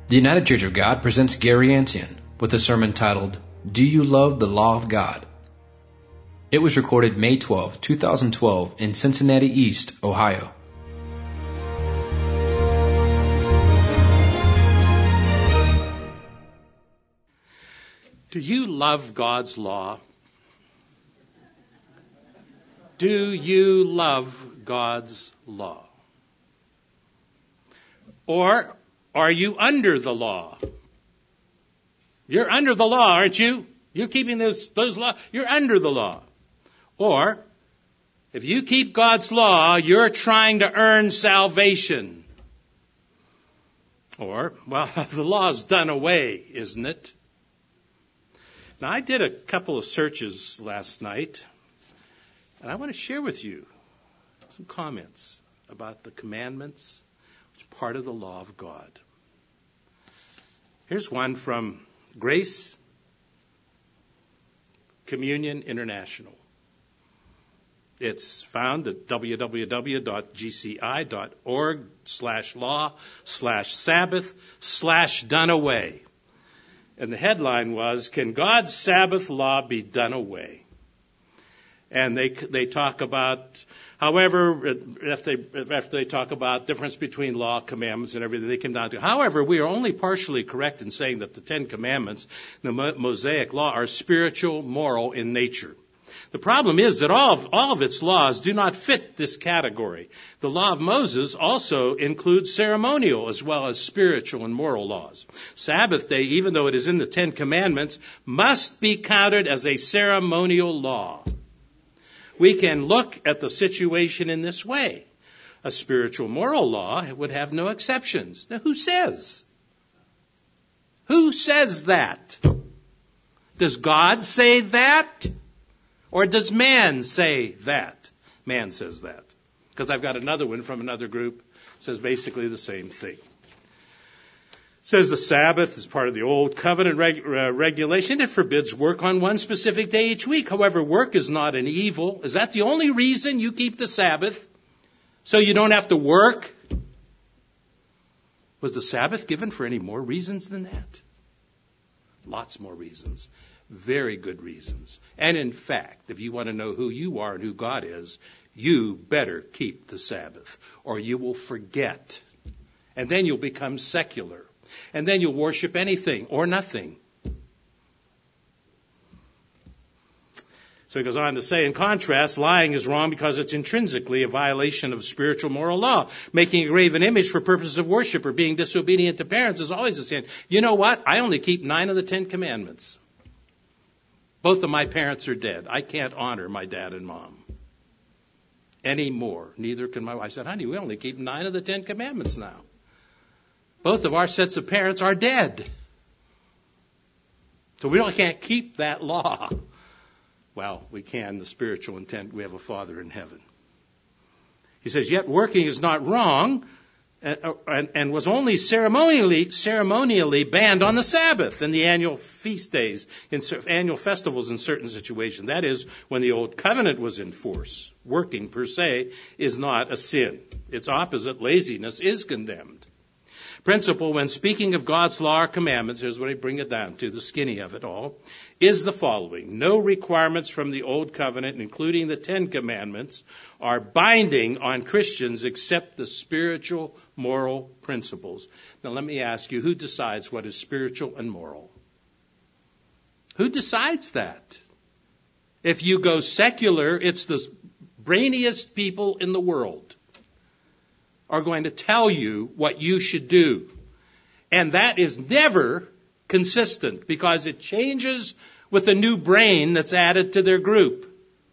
The United Church of God presents Gary Antian with a sermon titled, Do You Love the Law of God? It was recorded May 12, 2012 in Cincinnati East, Ohio. Do you love God's law? Do you love God's law? Or are you under the law? You're under the law, aren't you? You're keeping those laws. You're under the law. Or, if you keep God's law, you're trying to earn salvation. Or, well, the law's done away, isn't it? Now, I did a couple of searches last night, and I want to share with you some comments about the commandments, which are part of the law of God. Here's one from Grace Communion International. It's found at www.gci.org/law/Sabbath/done away. And the headline was, Can God's Sabbath law be done away? And they talk about, however, after they talk about difference between law, commandments, and everything, they come down to, however, we are only partially correct in saying that the Ten Commandments, the Mosaic law, are spiritual, moral in nature. The problem is that all of its laws do not fit this category. The law of Moses also includes ceremonial as well as spiritual and moral laws. Sabbath day, even though it is in the Ten Commandments, must be counted as a ceremonial law. We can look at the situation in this way. A spiritual moral law would have no exceptions. Now, who says? Who says that? Does God say that? Or does man say that? Man says that. Because I've got another one from another group that says basically the same thing. It says the Sabbath is part of the old covenant regulation. It forbids work on one specific day each week. However, work is not an evil. Is that the only reason you keep the Sabbath? So you don't have to work? Was the Sabbath given for any more reasons than that? Lots more reasons. Very good reasons. And in fact, if you want to know who you are and who God is, you better keep the Sabbath, or you will forget. And then you'll become secular. And then you'll worship anything or nothing. So he goes on to say, in contrast, lying is wrong because it's intrinsically a violation of spiritual moral law. Making a graven image for purposes of worship or being disobedient to parents is always a sin. You know what? I only keep 9 of the 10 commandments. Both of my parents are dead. I can't honor my dad and mom anymore. Neither can my wife. I said, honey, we only keep 9 of the 10 commandments now. Both of our sets of parents are dead. So we can't keep that law. Well, we can, the spiritual intent. We have a Father in heaven. He says, yet working is not wrong and was only ceremonially banned on the Sabbath and the annual feast days, in annual festivals in certain situations. That is, when the old covenant was in force. Working, per se, is not a sin. Its opposite, laziness, is condemned. Principle, when speaking of God's law or commandments, here's what I bring it down to, the skinny of it all, is the following. No requirements from the Old Covenant, including the 10 Commandments, are binding on Christians except the spiritual, moral principles. Now let me ask you, who decides what is spiritual and moral? Who decides that? If you go secular, it's the brainiest people in the world are going to tell you what you should do. And that is never consistent because it changes with a new brain that's added to their group.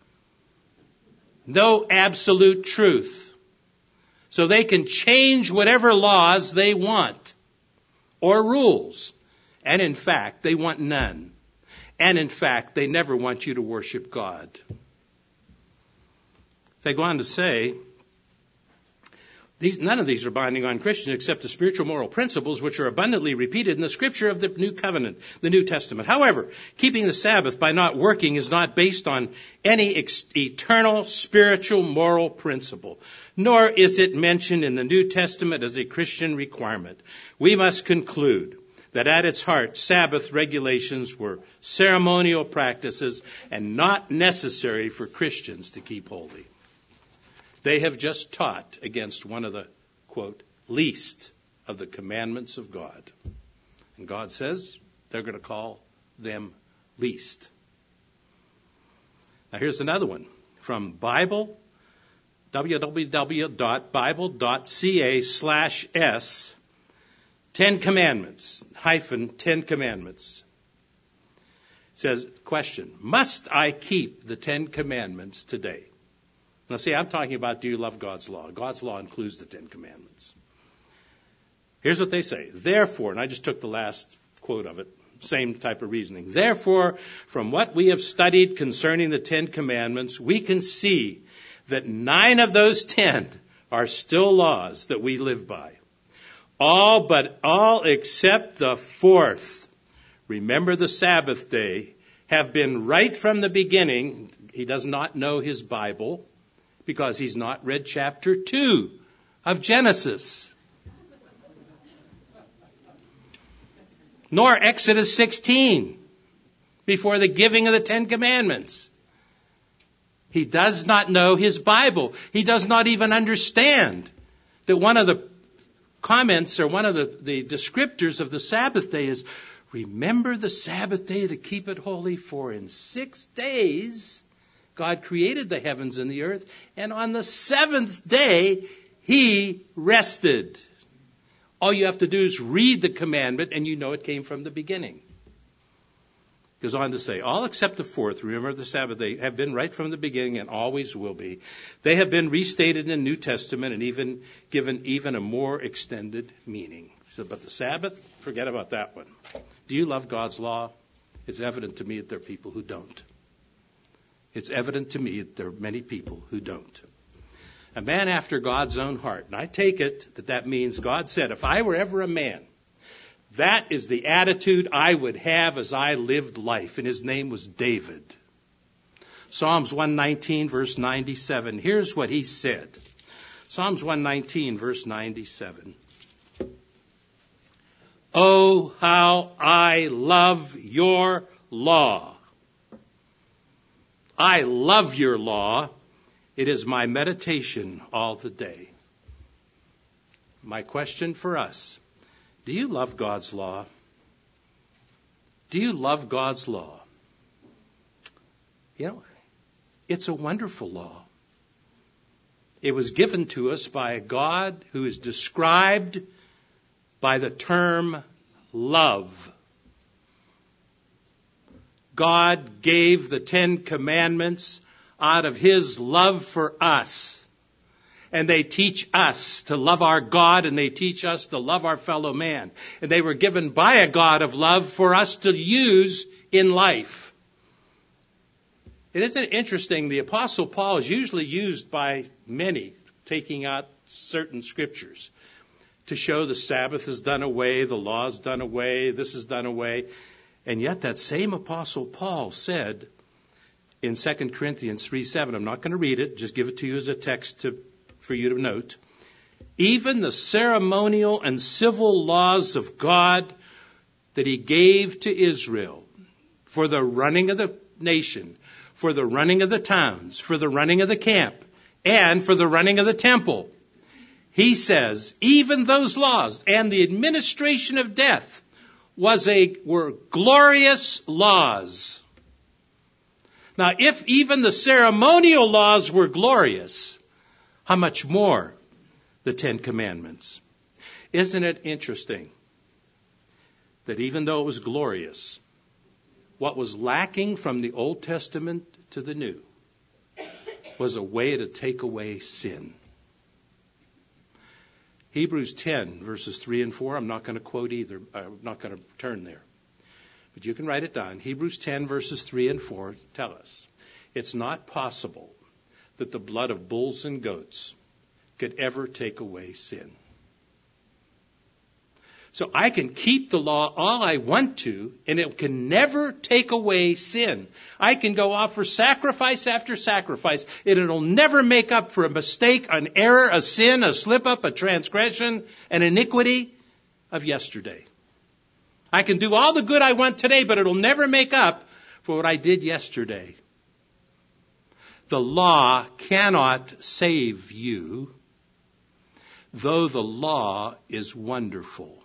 No absolute truth. So they can change whatever laws they want or rules. And in fact, they want none. And in fact, they never want you to worship God. They go on to say, None of these are binding on Christians except the spiritual moral principles which are abundantly repeated in the Scripture of the New Covenant, the New Testament. However, keeping the Sabbath by not working is not based on any eternal spiritual moral principle, nor is it mentioned in the New Testament as a Christian requirement. We must conclude that at its heart, Sabbath regulations were ceremonial practices and not necessary for Christians to keep holy. They have just taught against one of the, quote, least of the commandments of God. And God says they're going to call them least. Now here's another one from Bible, www.bible.ca/s, 10 Commandments, -10 Commandments. It says, question, must I keep the 10 Commandments today? Now, see, I'm talking about, do you love God's law? God's law includes the 10 Commandments. Here's what they say. Therefore, and I just took the last quote of it, same type of reasoning. Therefore, from what we have studied concerning the 10 Commandments, we can see that 9 of those 10 are still laws that we live by. All except the 4th, remember the Sabbath day, have been right from the beginning. He does not know his Bible, because he's not read chapter 2 of Genesis. Nor Exodus 16, before the giving of the 10 Commandments. He does not know his Bible. He does not even understand that one of the comments or one of the descriptors of the Sabbath day is, remember the Sabbath day to keep it holy, for in 6 days God created the heavens and the earth, and on the 7th day, he rested. All you have to do is read the commandment, and you know it came from the beginning. It goes on to say, all except the 4th, remember the Sabbath day, have been right from the beginning and always will be. They have been restated in the New Testament and even given a more extended meaning. So, but the Sabbath, forget about that one. Do you love God's law? It's evident to me that there are people who don't. It's evident to me that there are many people who don't. A man after God's own heart. And I take it that means God said, if I were ever a man, that is the attitude I would have as I lived life. And his name was David. Psalms 119, verse 97. Here's what he said. Psalms 119, verse 97. Oh, how I love your law. I love your law. It is my meditation all the day. My question for us, do you love God's law? Do you love God's law? You know, it's a wonderful law. It was given to us by a God who is described by the term love. God gave the 10 Commandments out of his love for us. And they teach us to love our God, and they teach us to love our fellow man. And they were given by a God of love for us to use in life. And isn't it interesting? The Apostle Paul is usually used by many, taking out certain scriptures to show the Sabbath is done away, the law is done away, this is done away. And yet that same Apostle Paul said in 2 Corinthians 3:7, I'm not going to read it, just give it to you as a text for you to note. Even the ceremonial and civil laws of God that he gave to Israel for the running of the nation, for the running of the towns, for the running of the camp, and for the running of the temple. He says, even those laws and the administration of death were glorious laws. Now, if even the ceremonial laws were glorious, how much more the 10 Commandments? Isn't it interesting that even though it was glorious, what was lacking from the Old Testament to the New was a way to take away sin? Hebrews 10, verses 3 and 4. I'm not going to quote either. I'm not going to turn there. But you can write it down. Hebrews 10, verses 3 and 4 tell us it's not possible that the blood of bulls and goats could ever take away sin. So I can keep the law all I want to, and it can never take away sin. I can go offer sacrifice after sacrifice, and it'll never make up for a mistake, an error, a sin, a slip-up, a transgression, an iniquity of yesterday. I can do all the good I want today, but it'll never make up for what I did yesterday. The law cannot save you, though the law is wonderful.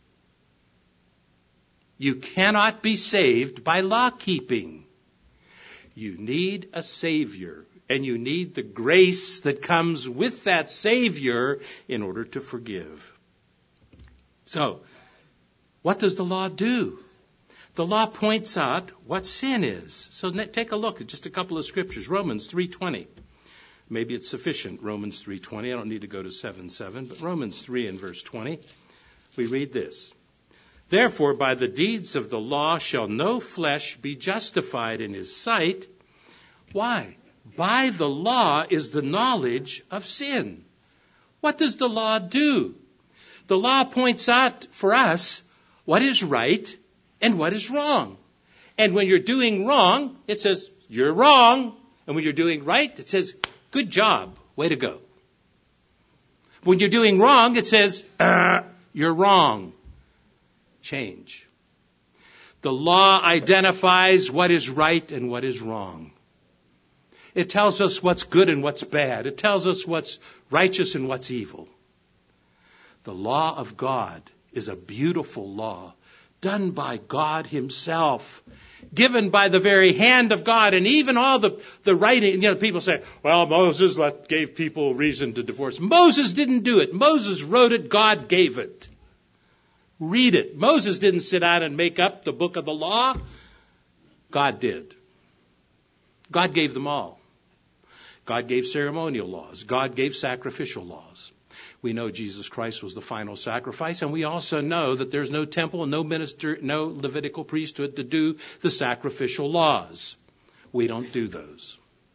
You cannot be saved by law keeping. You need a Savior, and you need the grace that comes with that Savior in order to forgive. So, what does the law do? The law points out what sin is. So take a look at just a couple of scriptures. Romans 3:20. Maybe it's sufficient, Romans 3:20. I don't need to go to 7:7, but Romans 3 and verse 20. We read this. Therefore, by the deeds of the law shall no flesh be justified in his sight. Why? By the law is the knowledge of sin. What does the law do? The law points out for us what is right and what is wrong. And when you're doing wrong, it says, you're wrong. And when you're doing right, it says, good job, way to go. When you're doing wrong, it says, you're wrong. Change. The law identifies what is right and what is wrong. It tells us what's good and what's bad. It tells us what's righteous and what's evil. The law of God is a beautiful law, done by God himself, given by the very hand of God. And even all the writing, people say, well, Moses gave people reason to divorce. Moses didn't do it. Moses wrote it. God gave it. Read it. Moses didn't sit down and make up the book of the law. God did. God gave them all. God gave ceremonial laws. God gave sacrificial laws. We know Jesus Christ was the final sacrifice, and we also know that there's no temple and no minister, no Levitical priesthood to do the sacrificial laws. We don't do those.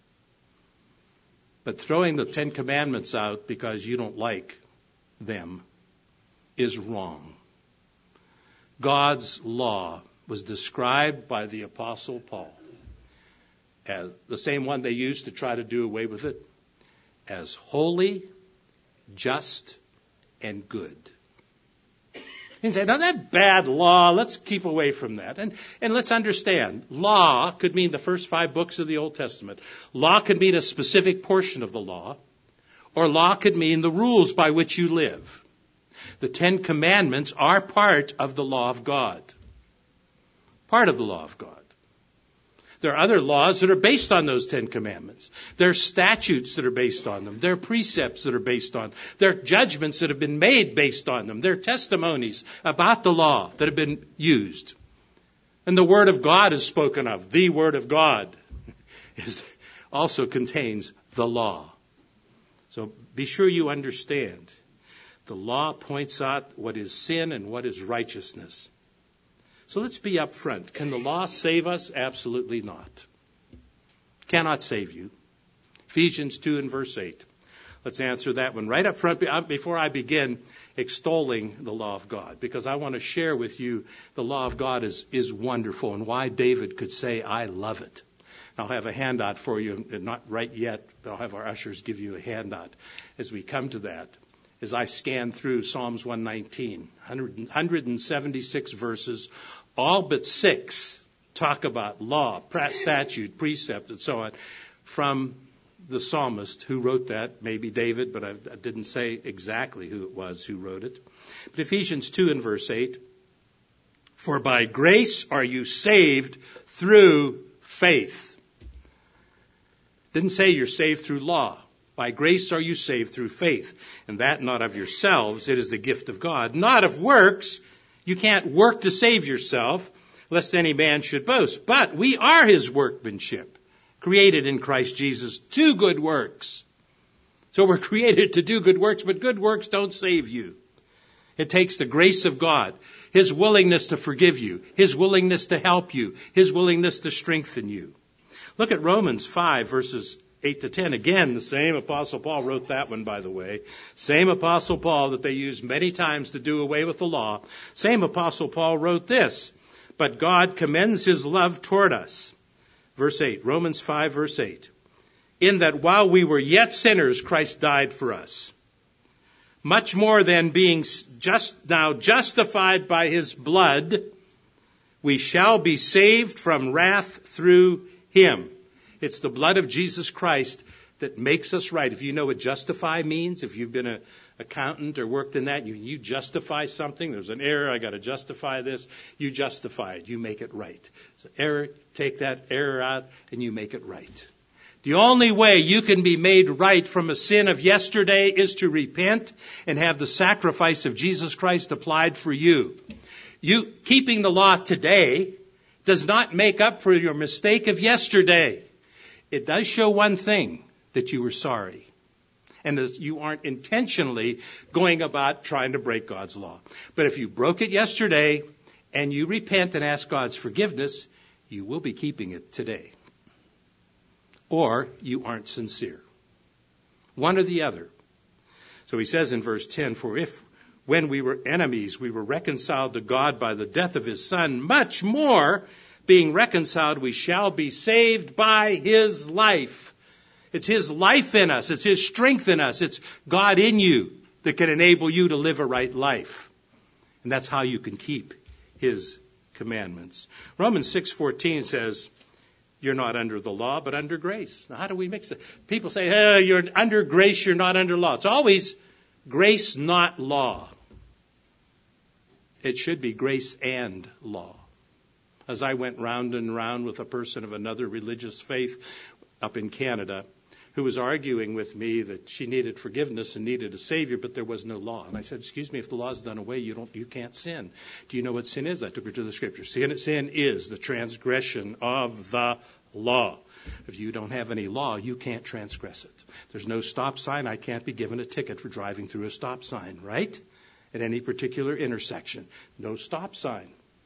But throwing the 10 Commandments out because you don't like them is wrong. God's law was described by the Apostle Paul as the same one they used to try to do away with it, as holy, just, and good. And say, now that bad law, let's keep away from that. And let's understand, law could mean the first 5 books of the Old Testament. Law could mean a specific portion of the law, or law could mean the rules by which you live. The 10 Commandments are part of the law of God. Part of the law of God. There are other laws that are based on those 10 Commandments. There are statutes that are based on them. There are precepts that are based on them. There are judgments that have been made based on them. There are testimonies about the law that have been used. And the Word of God is spoken of. The Word of God also contains the law. So be sure you understand. The law points out what is sin and what is righteousness. So let's be up front. Can the law save us? Absolutely not. Cannot save you. Ephesians 2 and verse 8. Let's answer that one right up front before I begin extolling the law of God, because I want to share with you the law of God is wonderful and why David could say, I love it. I'll have a handout for you, not right yet, but I'll have our ushers give you a handout as we come to that. As I scan through Psalms 119, 176 verses, all but 6 talk about law, statute, precept, and so on, from the psalmist who wrote that, maybe David, but I didn't say exactly who it was who wrote it. But Ephesians 2 and verse 8, for by grace are you saved through faith. Didn't say you're saved through law. By grace are you saved through faith, and that not of yourselves, it is the gift of God, not of works. You can't work to save yourself, lest any man should boast. But we are his workmanship, created in Christ Jesus to good works. So we're created to do good works, but good works don't save you. It takes the grace of God, his willingness to forgive you, his willingness to help you, his willingness to strengthen you. Look at Romans 5, verses 8 to 10. Again, the same Apostle Paul wrote that one, by the way. Same Apostle Paul that they used many times to do away with the law. Same Apostle Paul wrote this. But God commends his love toward us. Verse 8, Romans 5, verse 8. In that while we were yet sinners, Christ died for us. Much more than being now justified by his blood, we shall be saved from wrath through him. It's the blood of Jesus Christ that makes us right. If you know what justify means, if you've been an accountant or worked in that, you justify something. There's an error. I got to justify this. You justify it. You make it right. So error, take that error out and you make it right. The only way you can be made right from a sin of yesterday is to repent and have the sacrifice of Jesus Christ applied for you. You keeping the law today does not make up for your mistake of yesterday. It does show one thing, that you were sorry. And that you aren't intentionally going about trying to break God's law. But if you broke it yesterday and you repent and ask God's forgiveness, you will be keeping it today. Or you aren't sincere. One or the other. So he says in verse 10, for if when we were enemies, we were reconciled to God by the death of his Son, much more, being reconciled, we shall be saved by his life. It's his life in us. It's his strength in us. It's God in you that can enable you to live a right life. And that's how you can keep his commandments. Romans 6:14 says, you're not under the law, but under grace. Now, how do we mix it? People say, hey, you're under grace, you're not under law. It's always grace, not law. It should be grace and law. As I went round and round with a person of another religious faith up in Canada who was arguing with me that she needed forgiveness and needed a Savior, but there was no law. And I said, excuse me, if the law is done away, you can't sin. Do you know what sin is? I took her to the Scripture. Sin is the transgression of the law. If you don't have any law, you can't transgress it. There's no stop sign. I can't be given a ticket for driving through a stop sign, right? At any particular intersection. No stop sign.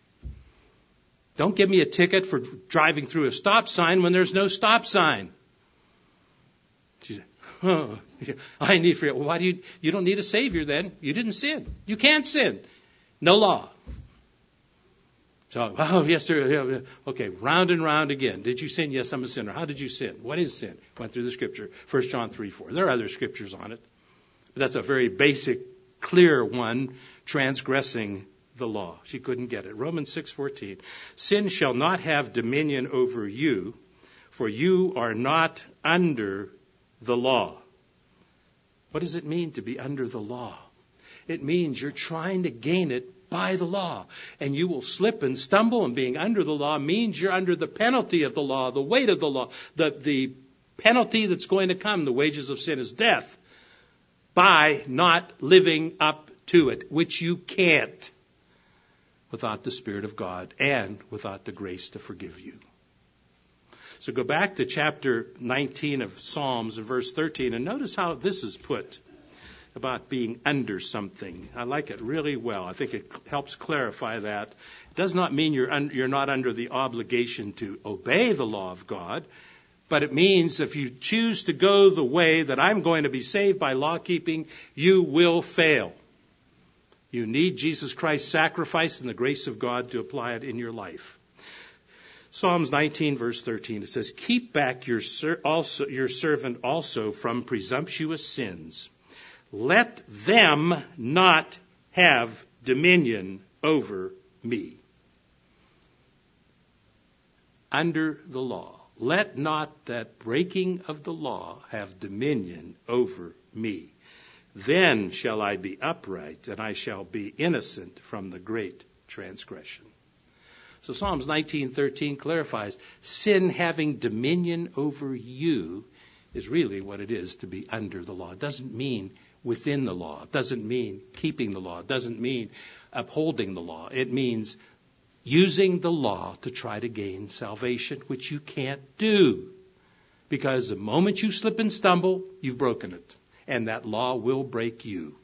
Don't give me a ticket for driving through a stop sign when there's no stop sign. She said, oh, I need forgiveness. Well, why do you don't need a Savior then? You didn't sin. You can't sin. No law. So, oh, yes, sir. Okay, round and round again. Did you sin? Yes, I'm a sinner. How did you sin? What is sin? Went through the Scripture. 1 John 3:4. There are other scriptures on it. But that's a very basic, clear one, transgressing the law. She couldn't get it. Romans 6:14. Sin shall not have dominion over you, for you are not under the law. What does it mean to be under the law? It means you're trying to gain it by the law. And you will slip and stumble, and being under the law means you're under the penalty of the law, the weight of the law, the penalty that's going to come. The wages of sin is death, by not living up to it, which you can't without the Spirit of God and without the grace to forgive you. So go back to chapter 19 of Psalms and verse 13 and notice how this is put about being under something. I like it really well. I think it helps clarify that. It does not mean you're not under the obligation to obey the law of God, but it means if you choose to go the way that I'm going to be saved by law keeping, you will fail. You need Jesus Christ's sacrifice and the grace of God to apply it in your life. Psalms 19, verse 13, it says, keep back your servant also from presumptuous sins. Let them not have dominion over me. Under the law. Let not that breaking of the law have dominion over me. Then shall I be upright, and I shall be innocent from the great transgression. So Psalms 19:13 clarifies, sin having dominion over you is really what it is to be under the law. It doesn't mean within the law. It doesn't mean keeping the law. It doesn't mean upholding the law. It means using the law to try to gain salvation, which you can't do. Because the moment you slip and stumble, you've broken it. And that law will break you.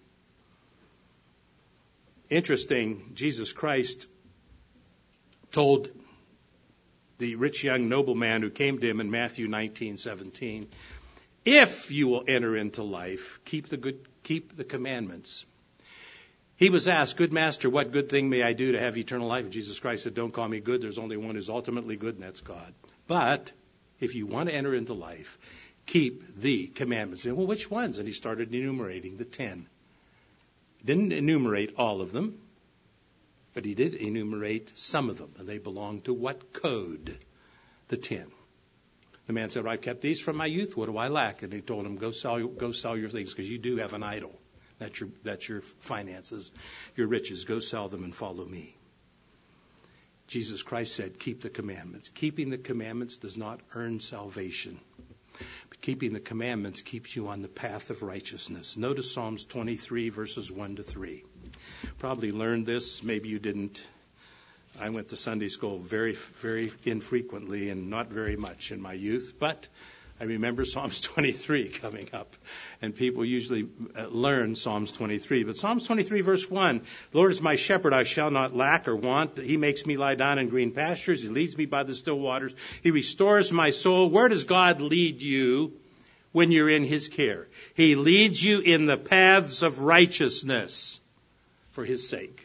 Interesting, Jesus Christ told the rich young nobleman who came to him in Matthew 19:17, If you will enter into life, keep the commandments. He was asked, good master, what good thing may I do to have eternal life? And Jesus Christ said, don't call me good. There's only one who's ultimately good, and that's God. But if you want to enter into life, keep the commandments. And, well, which ones? And he started enumerating the 10. Didn't enumerate all of them, but he did enumerate some of them. And they belong to what code? The 10. The man said, I've kept these from my youth. What do I lack? And he told him, go sell your things, because you do have an idol. That's your finances, your riches. Go sell them and follow me. Jesus Christ said, keep the commandments. Keeping the commandments does not earn salvation. But keeping the commandments keeps you on the path of righteousness. Notice Psalms 23, verses 1 to 3. Probably learned this. Maybe you didn't. I went to Sunday school very, very infrequently and not very much in my youth. But I remember Psalms 23 coming up, and people usually learn Psalms 23. But Psalms 23, verse 1, the Lord is my shepherd, I shall not lack or want. He makes me lie down in green pastures. He leads me by the still waters. He restores my soul. Where does God lead you when you're in his care? He leads you in the paths of righteousness for his sake.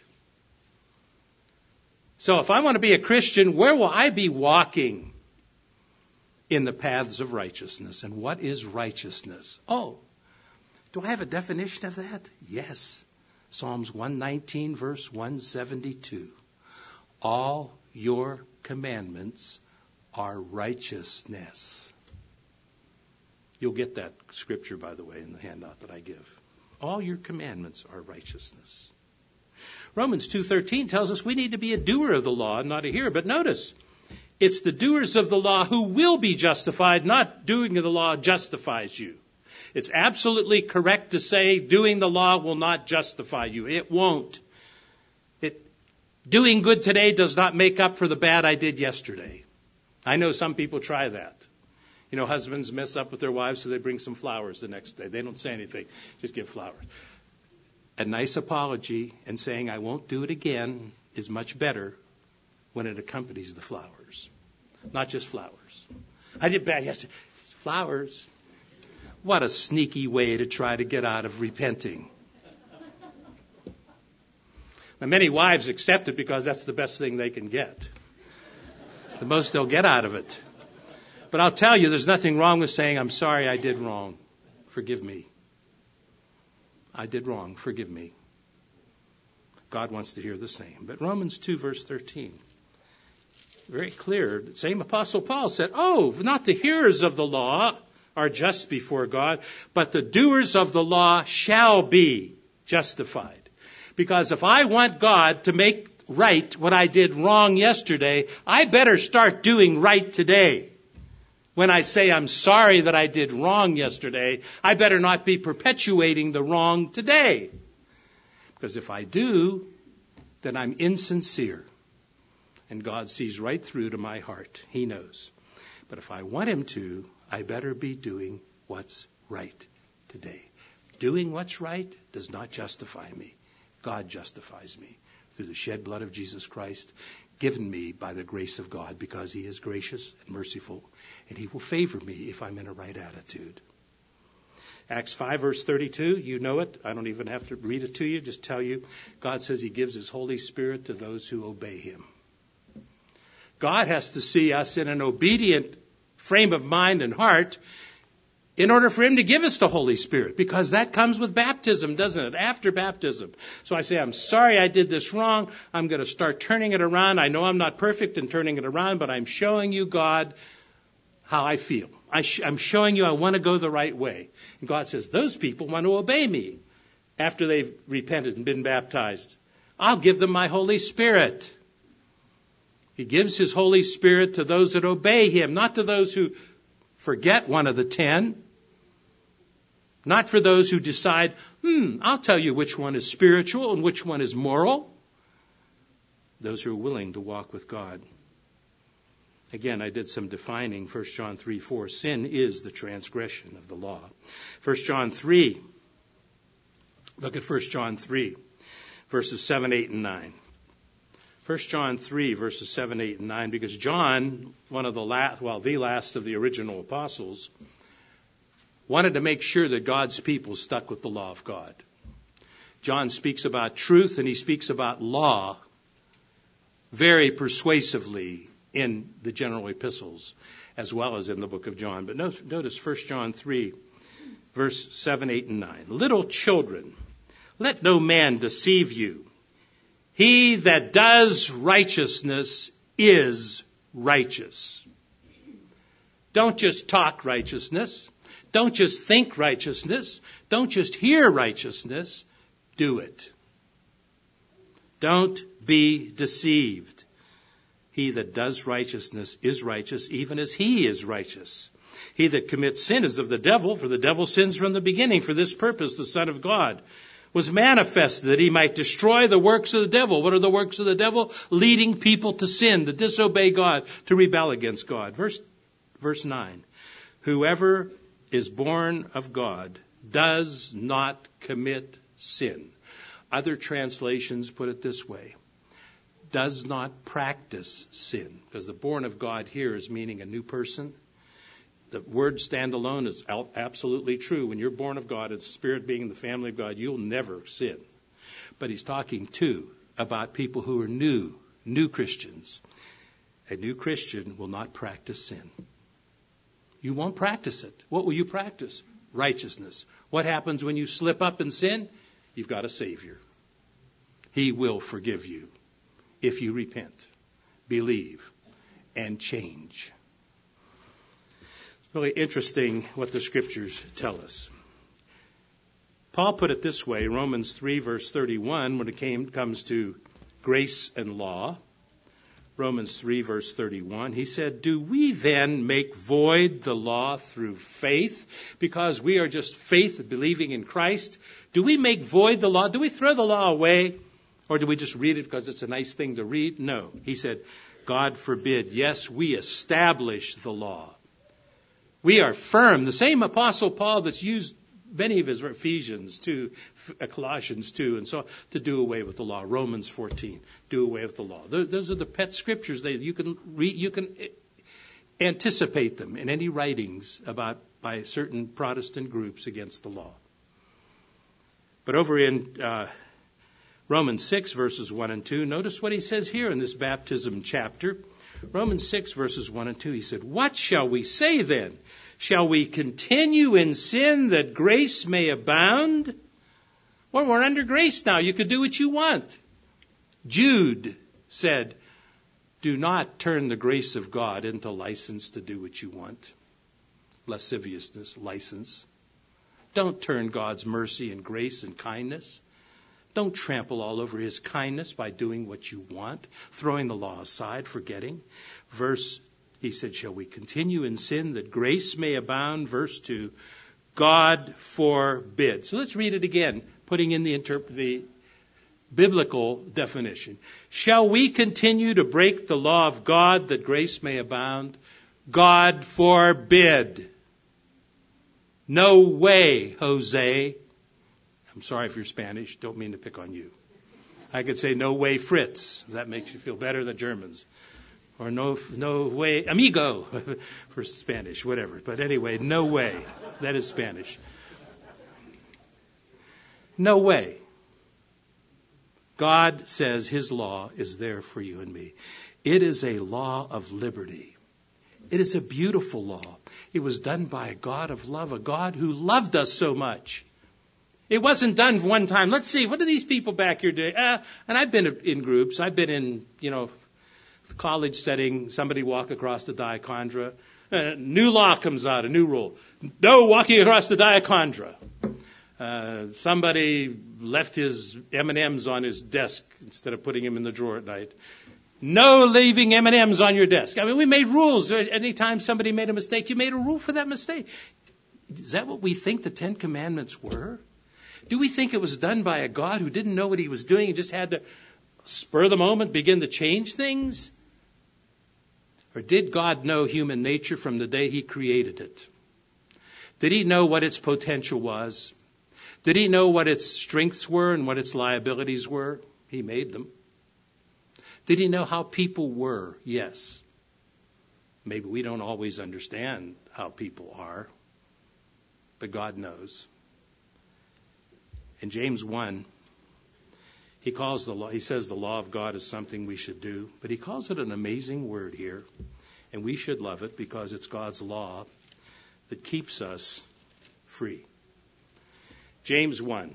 So if I want to be a Christian, where will I be walking? In the paths of righteousness. And what is righteousness? Oh, do I have a definition of that? Yes. Psalms 119, verse 172. All your commandments are righteousness. You'll get that scripture, by the way, in the handout that I give. All your commandments are righteousness. Romans 2:13 tells us we need to be a doer of the law, not a hearer. But notice, it's the doers of the law who will be justified, not doing of the law justifies you. It's absolutely correct to say doing the law will not justify you. It won't. Doing good today does not make up for the bad I did yesterday. I know some people try that. You know, husbands mess up with their wives, so they bring some flowers the next day. They don't say anything, just give flowers. A nice apology and saying I won't do it again is much better when it accompanies the flowers. Not just flowers. I did bad yesterday. It's flowers. What a sneaky way to try to get out of repenting. Now, many wives accept it because that's the best thing they can get. It's the most they'll get out of it. But I'll tell you, there's nothing wrong with saying, I'm sorry, I did wrong. Forgive me. I did wrong. Forgive me. God wants to hear the same. But Romans 2, verse 13. Very clear. The same Apostle Paul said, not the hearers of the law are just before God, but the doers of the law shall be justified. Because if I want God to make right what I did wrong yesterday, I better start doing right today. When I say I'm sorry that I did wrong yesterday, I better not be perpetuating the wrong today. Because if I do, then I'm insincere. And God sees right through to my heart. He knows. But if I want him to, I better be doing what's right today. Doing what's right does not justify me. God justifies me through the shed blood of Jesus Christ, given me by the grace of God, because he is gracious and merciful, and he will favor me if I'm in a right attitude. Acts 5, verse 32, you know it. I don't even have to read it to you, just tell you. God says he gives his Holy Spirit to those who obey him. God has to see us in an obedient frame of mind and heart in order for him to give us the Holy Spirit, because that comes with baptism, doesn't it? After baptism. So I say, I'm sorry I did this wrong. I'm going to start turning it around. I know I'm not perfect in turning it around, but I'm showing you, God, how I feel. I'm showing you I want to go the right way. And God says, those people want to obey me after they've repented and been baptized. I'll give them my Holy Spirit. He gives his Holy Spirit to those that obey him, not to those who forget one of the 10. Not for those who decide, I'll tell you which one is spiritual and which one is moral. Those who are willing to walk with God. Again, I did some defining. 1 John 3:4. Sin is the transgression of the law. 1 John 3. Look at 1 John 3, verses 7, 8, and 9. 1 John 3, verses 7, 8, and 9, because John, one of the last of the original apostles, wanted to make sure that God's people stuck with the law of God. John speaks about truth and he speaks about law very persuasively in the general epistles as well as in the book of John. But notice 1 John 3, verse 7, 8, and 9. Little children, let no man deceive you. He that does righteousness is righteous. Don't just talk righteousness. Don't just think righteousness. Don't just hear righteousness. Do it. Don't be deceived. He that does righteousness is righteous, even as he is righteous. He that commits sin is of the devil, for the devil sins from the beginning. For this purpose the Son of God was manifested, that he might destroy the works of the devil. What are the works of the devil? Leading people to sin, to disobey God, to rebel against God. Verse 9. Whoever is born of God does not commit sin. Other translations put it this way. Does not practice sin. Because the born of God here is meaning a new person. The word standalone is absolutely true. When you're born of God, it's Spirit being in the family of God, you'll never sin. But he's talking too about people who are new Christians. A new Christian will not practice sin. You won't practice it. What will you practice? Righteousness. What happens when you slip up in sin? You've got a Savior. He will forgive you if you repent, believe, and change. It's really interesting what the Scriptures tell us. Paul put it this way, Romans 3, verse 31, when it comes to grace and law. Romans 3, verse 31, he said, do we then make void the law through faith? Because we are just faith, believing in Christ. Do we make void the law? Do we throw the law away? Or do we just read it because it's a nice thing to read? No. He said, God forbid. Yes, we establish the law. We are firm. The same Apostle Paul that's used many of his Ephesians 2, Colossians 2, and so to do away with the law. Romans 14, do away with the law. Those are the pet scriptures. You can anticipate them in any writings by certain Protestant groups against the law. But over in Romans 6, verses 1 and 2, notice what he says here in this baptism chapter. Romans 6, verses 1 and 2, he said, what shall we say then? Shall we continue in sin that grace may abound? Well, we're under grace now. You could do what you want. Jude said, do not turn the grace of God into license to do what you want. Lasciviousness, license. Don't turn God's mercy and grace and kindness. Don't trample all over his kindness by doing what you want, throwing the law aside, forgetting. He said, shall we continue in sin that grace may abound? Verse 2, God forbid. So let's read it again, putting in the biblical definition. Shall we continue to break the law of God that grace may abound? God forbid. No way, Jose. I'm sorry if you're Spanish. Don't mean to pick on you. I could say no way, Fritz. That makes you feel better than Germans. Or no way, amigo for Spanish, whatever. But anyway, no way. That is Spanish. No way. God says his law is there for you and me. It is a law of liberty. It is a beautiful law. It was done by a God of love, a God who loved us so much. It wasn't done one time. Let's see, what are these people back here doing? And I've been in groups. I've been in, college setting. Somebody walk across the diachondra. New law comes out, a new rule. No walking across the diachondra. Somebody left his M&Ms on his desk instead of putting them in the drawer at night. No leaving M&Ms on your desk. I mean, we made rules. Anytime somebody made a mistake, you made a rule for that mistake. Is that what we think the Ten Commandments were? Do we think it was done by a God who didn't know what he was doing and just had to spur of the moment begin to change things? Or did God know human nature from the day he created it? Did he know what its potential was? Did he know what its strengths were and what its liabilities were? He made them. Did he know how people were? Yes. Maybe we don't always understand how people are. but God knows. In James 1, he says the law of God is something we should do, but he calls it an amazing word here, and we should love it because it's God's law that keeps us free. James 1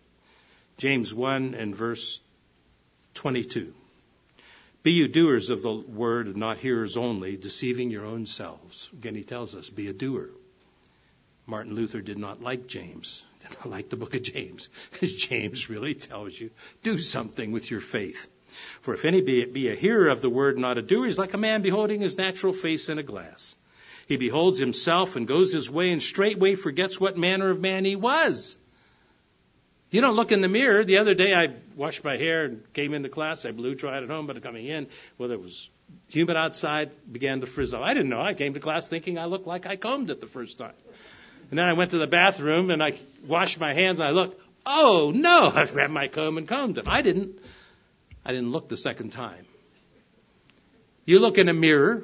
and verse 22. Be you doers of the word and not hearers only, deceiving your own selves. Again, he tells us, be a doer. Martin Luther did not like James, did not like the book of James, because James really tells you, do something with your faith. For if any be a hearer of the word, not a doer, he's like a man beholding his natural face in a glass. He beholds himself and goes his way and straightway forgets what manner of man he was. You don't look in the mirror. The other day I washed my hair and came into class. I blew dried at home, but coming in, well, it was humid outside, began to frizzle. I didn't know. I came to class thinking I looked like I combed it the first time. And then I went to the bathroom and I washed my hands and I looked, oh no, I grabbed my comb and combed them. I didn't look the second time. You look in a mirror.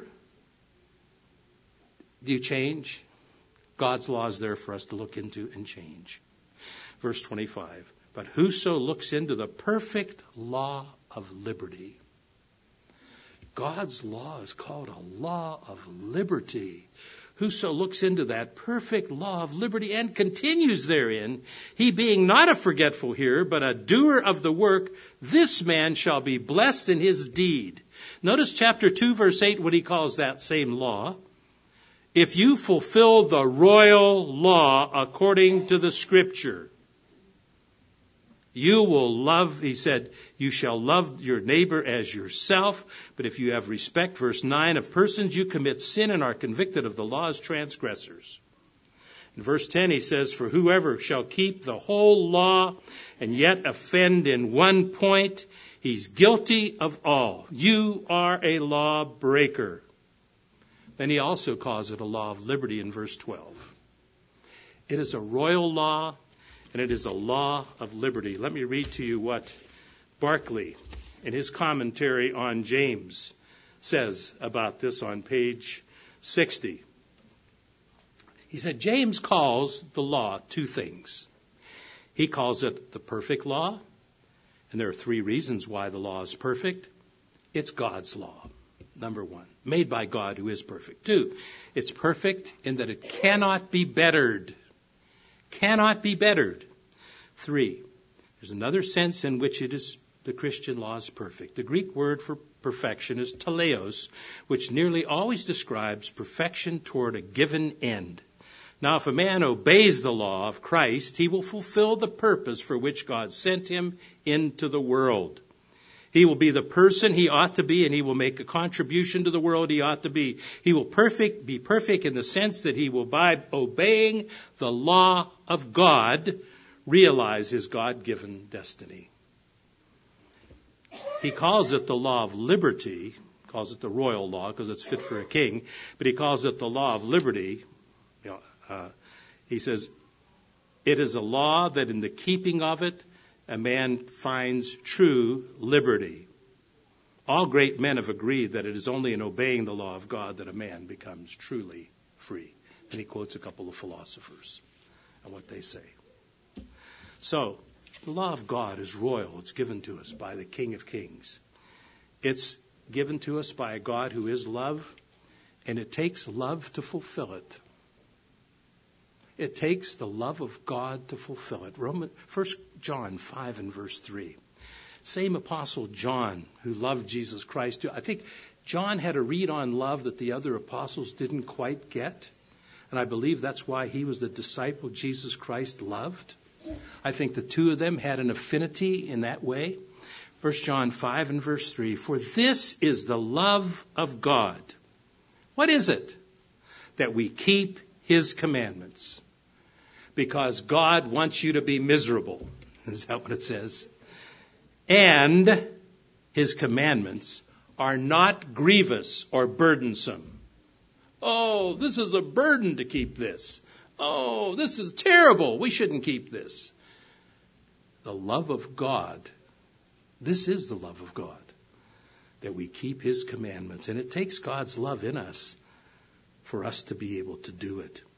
Do you change? God's law is there for us to look into and change. Verse 25, but whoso looks into the perfect law of liberty. God's law is called a law of liberty. Whoso looks into that perfect law of liberty and continues therein, he being not a forgetful hearer, but a doer of the work, this man shall be blessed in his deed. Notice chapter 2, verse 8, what he calls that same law. If you fulfill the royal law according to the scripture, you will love, he said, you shall love your neighbor as yourself. But if you have respect, verse 9, of persons, you commit sin and are convicted of the law as transgressors. In verse 10, he says, for whoever shall keep the whole law and yet offend in one point, he's guilty of all. You are a lawbreaker. Then he also calls it a law of liberty in verse 12. It is a royal law. And it is a law of liberty. Let me read to you what Barclay, in his commentary on James, says about this on page 60. He said, James calls the law two things. He calls it the perfect law, and there are three reasons why the law is perfect. It's God's law, number one, made by God who is perfect. Two, it's perfect in that it cannot be bettered. Cannot be bettered. Three, there's another sense in which it is the Christian law is perfect. The Greek word for perfection is teleos, which nearly always describes perfection toward a given end. Now, if a man obeys the law of Christ, he will fulfill the purpose for which God sent him into the world. He will be the person he ought to be, and he will make a contribution to the world he ought to be. He will be perfect in the sense that he will, by obeying the law of God, realize his God-given destiny. He calls it the law of liberty, calls it the royal law because it's fit for a king, but he calls it the law of liberty. He says, it is a law that in the keeping of it, a man finds true liberty. All great men have agreed that it is only in obeying the law of God that a man becomes truly free. And he quotes a couple of philosophers and what they say. So, the law of God is royal. It's given to us by the King of Kings. It's given to us by a God who is love, and it takes love to fulfill it. It takes the love of God to fulfill it. 1 John 5 and verse 3. Same apostle John who loved Jesus Christ. I think John had a read on love that the other apostles didn't quite get. And I believe that's why he was the disciple Jesus Christ loved. I think the two of them had an affinity in that way. 1 John 5 and verse 3. For this is the love of God. What is it? That we keep his commandments. Because God wants you to be miserable. Is that what it says? And his commandments are not grievous or burdensome. Oh, this is a burden to keep this. Oh, this is terrible. We shouldn't keep this. The love of God. This is the love of God. That we keep his commandments. And it takes God's love in us for us to be able to do it.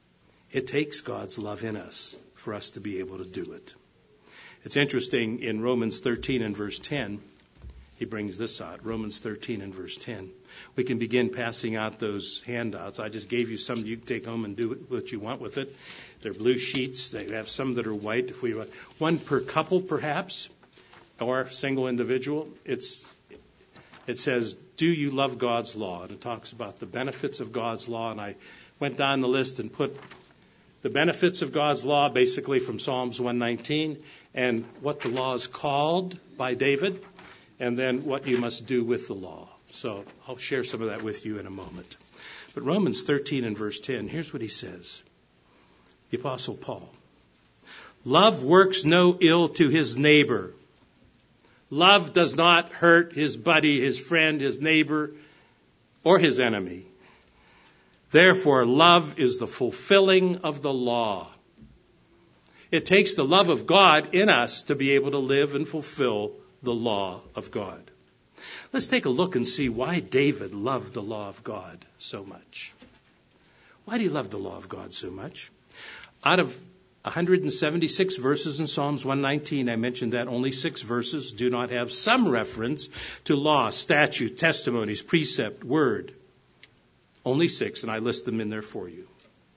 It takes God's love in us for us to be able to do it. It's interesting, in Romans 13 and verse 10, he brings this out. Romans 13 and verse 10. We can begin passing out those handouts. I just gave you some. You can take home and do what you want with it. They're blue sheets. They have some that are white. If we want one per couple, perhaps, or single individual. It says, do you love God's law? And it talks about the benefits of God's law. And I went down the list and put the benefits of God's law, basically from Psalms 119, and what the law is called by David, and then what you must do with the law. So I'll share some of that with you in a moment. But Romans 13 and verse 10, here's what he says. The Apostle Paul. Love works no ill to his neighbor. Love does not hurt his buddy, his friend, his neighbor, or his enemy. Therefore, love is the fulfilling of the law. It takes the love of God in us to be able to live and fulfill the law of God. Let's take a look and see why David loved the law of God so much. Why do you love the law of God so much? Out of 176 verses in Psalms 119, I mentioned that only 6 verses do not have some reference to law, statute, testimonies, precept, word. Only 6, and I list them in there for you.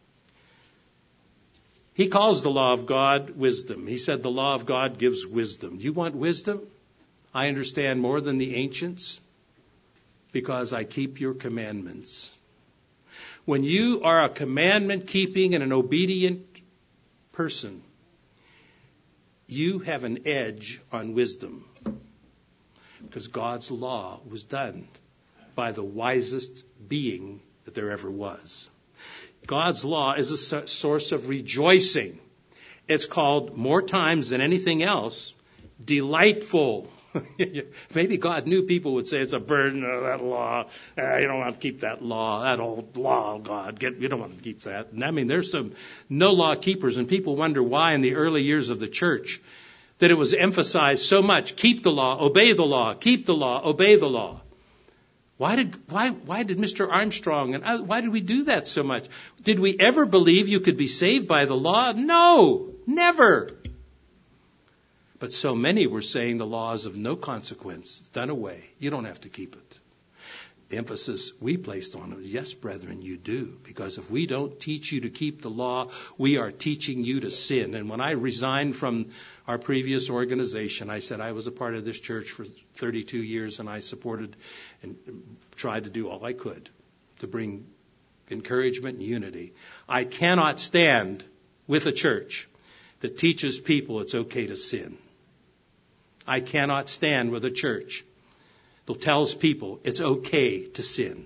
He calls the law of God wisdom. He said the law of God gives wisdom. You want wisdom? I understand more than the ancients because I keep your commandments. When you are a commandment-keeping and an obedient person, you have an edge on wisdom because God's law was done by the wisest being that there ever was. God's law is a source of rejoicing. It's called, more times than anything else, delightful. Maybe God knew people would say it's a burden of that law. You don't want to keep that law, that old law of God. You don't want to keep that. And I mean, there's some no law keepers, and people wonder why in the early years of the church that it was emphasized so much. Keep the law, obey the law, keep the law, obey the law. Why did Mr. Armstrong and why did we do that so much? Did we ever believe you could be saved by the law? No, never. But so many were saying the law is of no consequence, done away. You don't have to keep it. The emphasis we placed on it was, yes, brethren, you do. Because if we don't teach you to keep the law, we are teaching you to sin. And when I resigned from our previous organization, I said I was a part of this church for 32 years, and I supported and tried to do all I could to bring encouragement and unity. I cannot stand with a church that teaches people it's okay to sin. I cannot stand with a church that tells people it's okay to sin.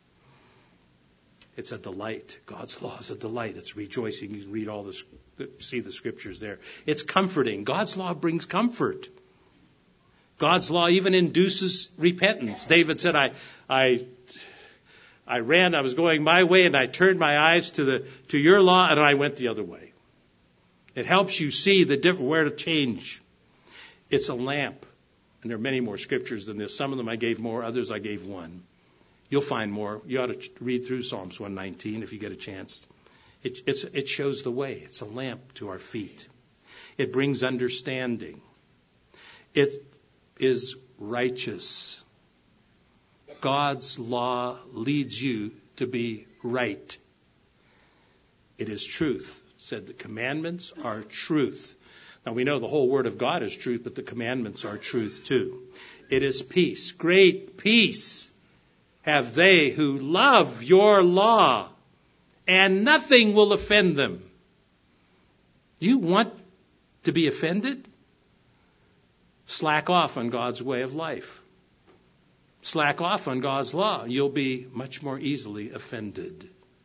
It's a delight. God's law is a delight. It's rejoicing. You can read all this, see the scriptures there. It's comforting. God's law brings comfort. God's law even induces repentance. David said, I was going my way, and I turned my eyes to your law, and I went the other way. It helps you see where to change. It's a lamp. And there are many more scriptures than this. Some of them I gave more, others I gave one. You'll find more. You ought to read through Psalms 119 if you get a chance. It shows the way. It's a lamp to our feet. It brings understanding. It is righteous. God's law leads you to be right. It is truth. It said the commandments are truth. Now we know the whole Word of God is truth, but the commandments are truth too. It is peace. Great peace have they who love your law, and nothing will offend them. Do you want to be offended? Slack off on God's way of life. Slack off on God's law. You'll be much more easily offended.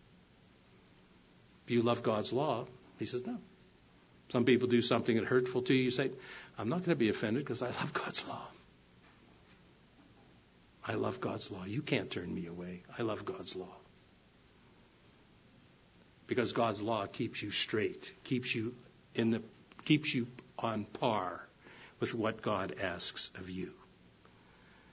If you love God's law, he says no. Some people do something that's hurtful to you. You say, I'm not going to be offended because I love God's law. I love God's law. You can't turn me away. I love God's law. Because God's law keeps you straight, keeps you on par with what God asks of you.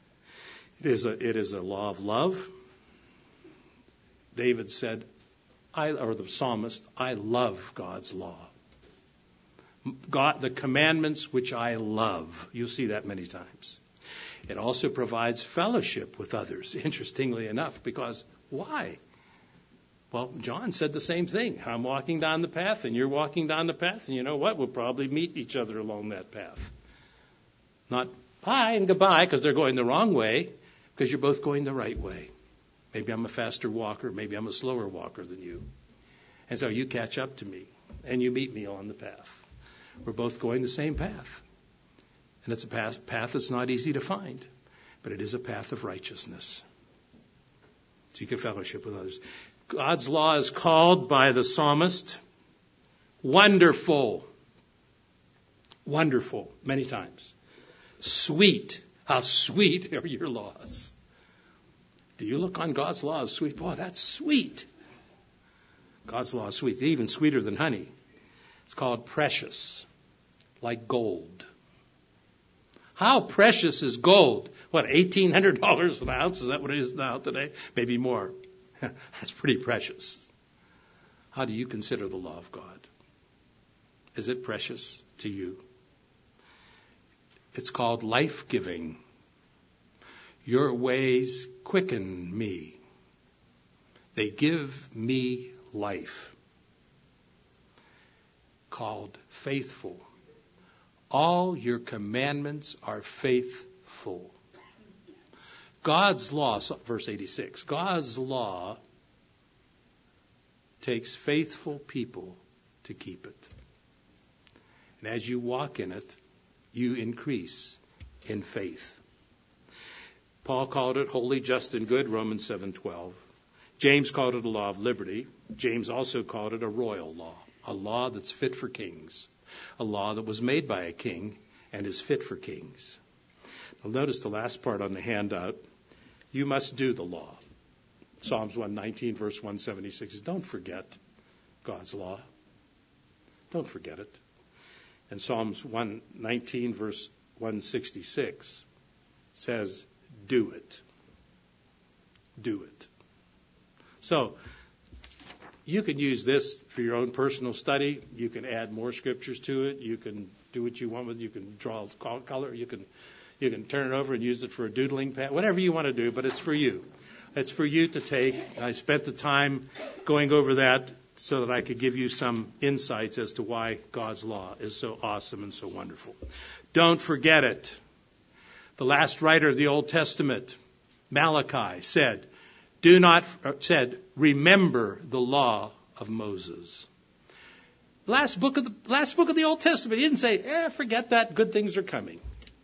It is a law of love. David said, or the psalmist, I love God's law. God, the commandments which I love. You'll see that many times. It also provides fellowship with others, interestingly enough, because why? Well, John said the same thing. I'm walking down the path and you're walking down the path, and you know what? We'll probably meet each other along that path. Not bye and goodbye because they're going the wrong way, because you're both going the right way. Maybe I'm a faster walker, maybe I'm a slower walker than you. And so you catch up to me and you meet me on the path. We're both going the same path. And it's a path that's not easy to find, but it is a path of righteousness. So you can fellowship with others. God's law is called by the psalmist wonderful. Wonderful, many times. Sweet. How sweet are your laws? Do you look on God's law as sweet? Boy, that's sweet. God's law is sweet, even sweeter than honey. It's called precious, like gold. How precious is gold? What, $1,800 an ounce? Is that what it is now today? Maybe more. That's pretty precious. How do you consider the law of God? Is it precious to you? It's called life-giving. Your ways quicken me. They give me life. Called faithful. All your commandments are faithful. God's law, verse 86, God's law takes faithful people to keep it. And as you walk in it, you increase in faith. Paul called it holy, just, and good, Romans 7:12. James called it a law of liberty. James also called it a royal law, a law that's fit for kings, a law that was made by a king and is fit for kings. Now notice the last part on the handout. You must do the law. Psalms 119, verse 176. Don't forget God's law. Don't forget it. And Psalms 119, verse 166 says, do it. Do it. So, you can use this for your own personal study. You can add more scriptures to it. You can do what you want with it. You can draw color. You can turn it over and use it for a doodling pad. Whatever you want to do, but it's for you. It's for you to take. I spent the time going over that so that I could give you some insights as to why God's law is so awesome and so wonderful. Don't forget it. The last writer of the Old Testament, Malachi, said, remember the law of Moses. Last book of the Old Testament. He didn't say, forget that, good things are coming.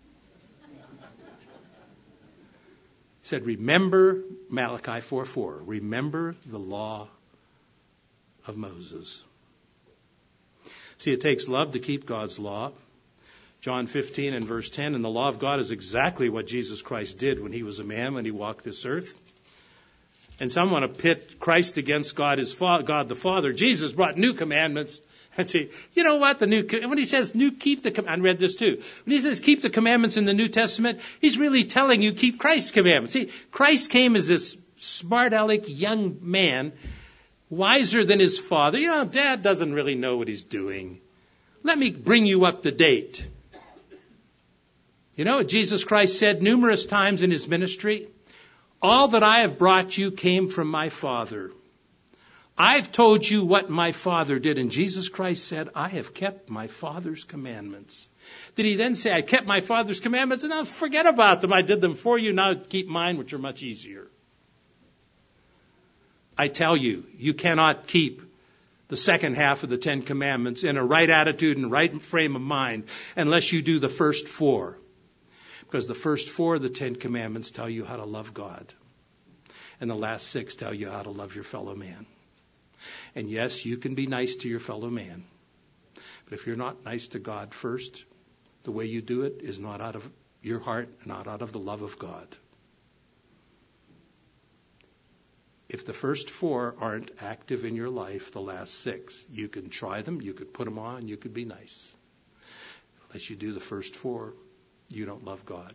He said, remember, Malachi 4:4, remember the law of Moses. See, it takes love to keep God's law. John 15 and verse 10, and the law of God is exactly what Jesus Christ did when he was a man, when he walked this earth. And some want to pit Christ against God the Father. Jesus brought new commandments. And say, you know what? When he says I read this too. When he says keep the commandments in the New Testament, he's really telling you keep Christ's commandments. See, Christ came as this smart aleck young man, wiser than his father. You know, Dad doesn't really know what he's doing. Let me bring you up to date. You know what Jesus Christ said numerous times in his ministry? All that I have brought you came from my Father. I've told you what my Father did. And Jesus Christ said, I have kept my Father's commandments. Did he then say, I kept my Father's commandments? And now forget about them. I did them for you. Now keep mine, which are much easier. I tell you, you cannot keep the second half of the Ten Commandments in a right attitude and right frame of mind unless you do the first four. Because the first four of the Ten Commandments tell you how to love God. And the last six tell you how to love your fellow man. And yes, you can be nice to your fellow man. But if you're not nice to God first, the way you do it is not out of your heart, not out of the love of God. If the first four aren't active in your life, the last six, you can try them, you could put them on, you could be nice. Unless you do the first four, you don't love God.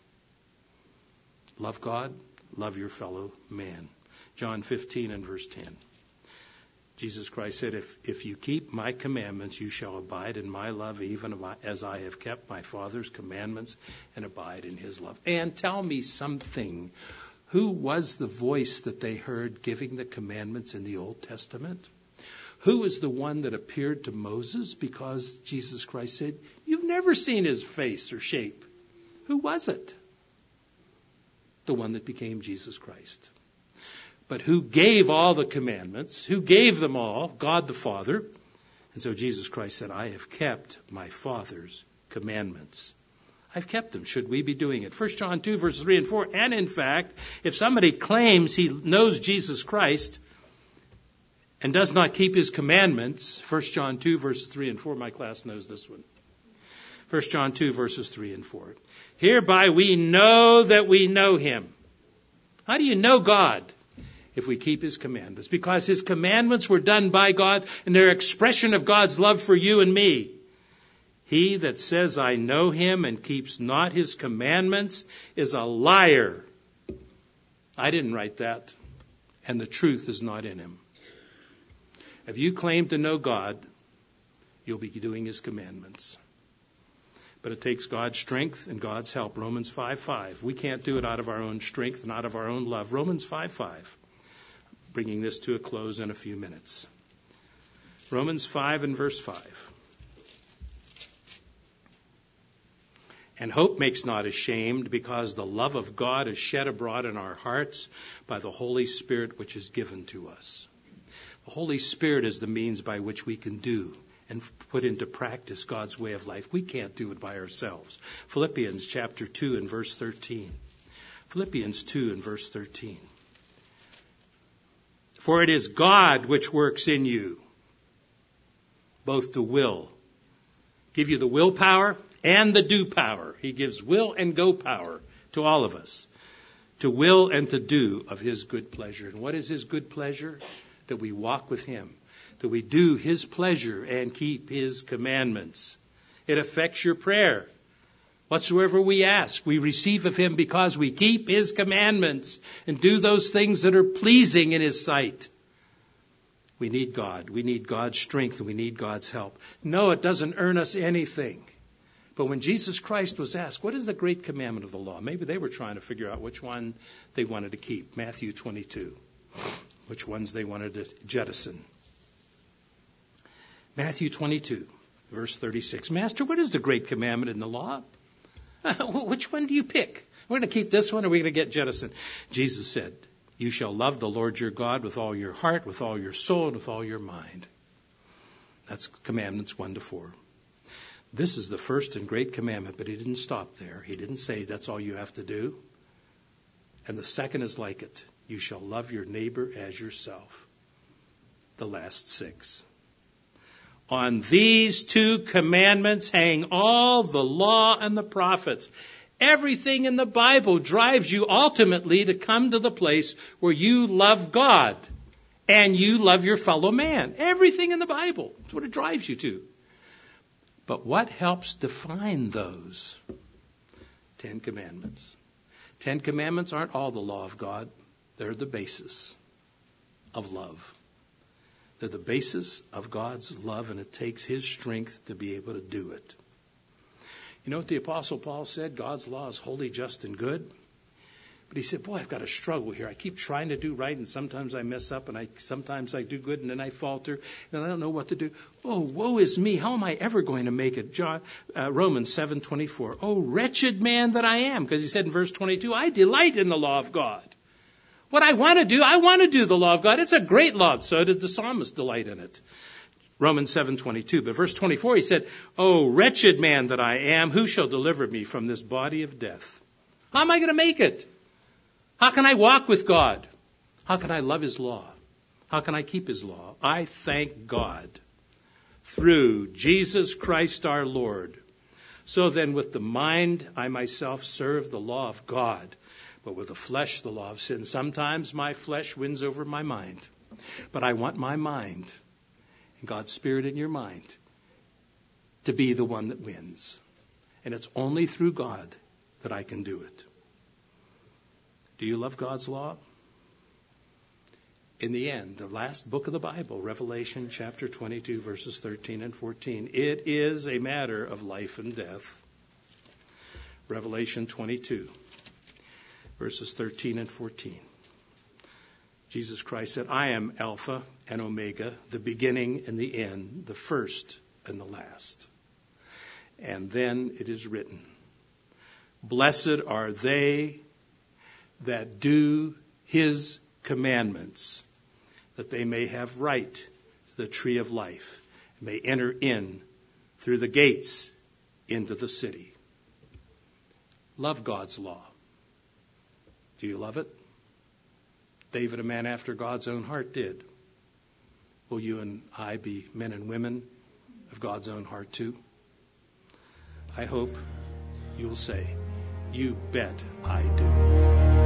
Love God, love your fellow man. John 15 and verse 10. Jesus Christ said, if you keep my commandments, you shall abide in my love, even as I have kept my Father's commandments and abide in his love. And tell me something. Who was the voice that they heard giving the commandments in the Old Testament? Who was the one that appeared to Moses? Because Jesus Christ said, you've never seen his face or shape. Who was it? The one that became Jesus Christ. But who gave all the commandments? Who gave them all? God the Father. And so Jesus Christ said, I have kept my Father's commandments. I've kept them. Should we be doing it? 1 John 2, verses 3 and 4. And in fact, if somebody claims he knows Jesus Christ and does not keep his commandments, 1 John 2, verses 3 and 4, my class knows this one. 1 John 2, verses 3 and 4. Hereby we know that we know him. How do you know God? If we keep his commandments. Because his commandments were done by God and they're expression of God's love for you and me. He that says, I know him and keeps not his commandments is a liar. I didn't write that. And the truth is not in him. If you claim to know God, you'll be doing his commandments. But it takes God's strength and God's help. Romans 5:5. We can't do it out of our own strength and out of our own love. Romans 5:5. Bringing this to a close in a few minutes. Romans 5 and verse 5. And hope makes not ashamed, because the love of God is shed abroad in our hearts by the Holy Spirit which is given to us. The Holy Spirit is the means by which we can do and put into practice God's way of life. We can't do it by ourselves. Philippians chapter 2 and verse 13. Philippians 2 and verse 13. For it is God which works in you, both to will, give you the willpower and the do power. He gives will and go power to all of us, to will and to do of his good pleasure. And what is his good pleasure? That we walk with him, that we do his pleasure and keep his commandments. It affects your prayer. Whatsoever we ask, we receive of him because we keep his commandments and do those things that are pleasing in his sight. We need God. We need God's strength and we need God's help. No, it doesn't earn us anything. But when Jesus Christ was asked, what is the great commandment of the law? Maybe they were trying to figure out which one they wanted to keep. Matthew 22. Which ones they wanted to jettison. Matthew 22, verse 36. Master, what is the great commandment in the law? Which one do you pick? We're going to keep this one or we're going to get jettisoned. Jesus said, you shall love the Lord your God with all your heart, with all your soul, and with all your mind. That's commandments 1 to 4. This is the first and great commandment, but he didn't stop there. He didn't say that's all you have to do. And the second is like it. You shall love your neighbor as yourself. The last 6. On these 2 commandments hang all the law and the prophets. Everything in the Bible drives you ultimately to come to the place where you love God and you love your fellow man. Everything in the Bible. That's what it drives you to. But what helps define those? 10 commandments. 10 commandments aren't all the law of God. They're the basis of love. They're the basis of God's love, and it takes his strength to be able to do it. You know what the Apostle Paul said? God's law is holy, just, and good. But he said, boy, I've got a struggle here. I keep trying to do right, and sometimes I mess up, and sometimes I do good, and then I falter, and I don't know what to do. Oh, woe is me. How am I ever going to make it? Romans 7:24. Oh, wretched man that I am. Because he said in verse 22, I delight in the law of God. What I want to do the law of God. It's a great law. So did the psalmist delight in it. Romans 7:22. But verse 24, he said, oh, wretched man that I am, who shall deliver me from this body of death? How am I going to make it? How can I walk with God? How can I love his law? How can I keep his law? I thank God through Jesus Christ our Lord. So then with the mind, I myself serve the law of God, but with the flesh, the law of sin. Sometimes my flesh wins over my mind, but I want my mind and God's Spirit in your mind to be the one that wins. And it's only through God that I can do it. Do you love God's law? in the end, the last book of the Bible, Revelation chapter 22, verses 13 and 14. It is a matter of life and death. Revelation 22, verses 13 and 14. Jesus Christ said, I am Alpha and Omega, the beginning and the end, the first and the last. And then it is written, blessed are they that do his commandments, that they may have right to the tree of life, and may enter in through the gates into the city. Love God's law. Do you love it? David, a man after God's own heart, did. Will you and I be men and women of God's own heart too? I hope you will say, you bet I do.